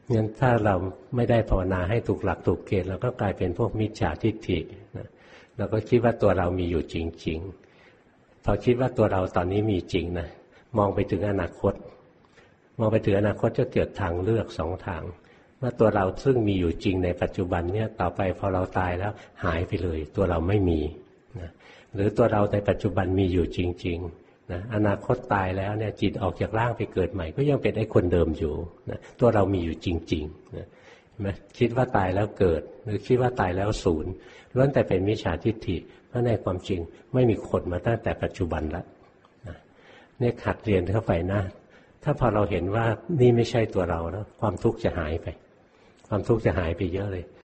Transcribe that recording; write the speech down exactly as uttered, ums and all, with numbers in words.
งั้นถ้าเราไม่ได้ภาวนาให้ถูกหลักถูกเกณฑ์เราก็กลายเป็นพวกมิจฉาทิฏฐินะเราก็คิดว่าตัวเรามีอยู่จริงๆพอคิดว่าตัวเราตอนนี้มีจริงนะมองไปถึงอนาคตมองไปถึงอนาคตจะเกิดทางเลือกสองทางว่าตัวเราซึ่งมีอยู่จริงในปัจจุบันเนี่ยต่อไปพอเราตายแล้วหายไปเลยตัวเราไม่มีนะหรือตัวเราในปัจจุบันมีอยู่จริงๆนะอนาคตตายแล้วเนี่ยจิตออกจากร่างไปเกิดใหม่ก็ยังเป็นไอ้คนเดิมอยู่นะตัวเรามีอยู่จริงๆนะคิดว่าตายแล้วเกิดหรือคิดว่าตายแล้วศูนย์ล้วนแต่เป็นมิจฉาทิฏฐิเพราะในความจริงไม่มีคนมาตั้งแต่ปัจจุบันแล้วนะเนี่ยหัดเรียนเข้าไปนะถ้าพอเราเห็นว่านี่ไม่ใช่ตัวเราแล้วความทุกข์จะหายไปความทุกข์จะหายไปเยอะเลย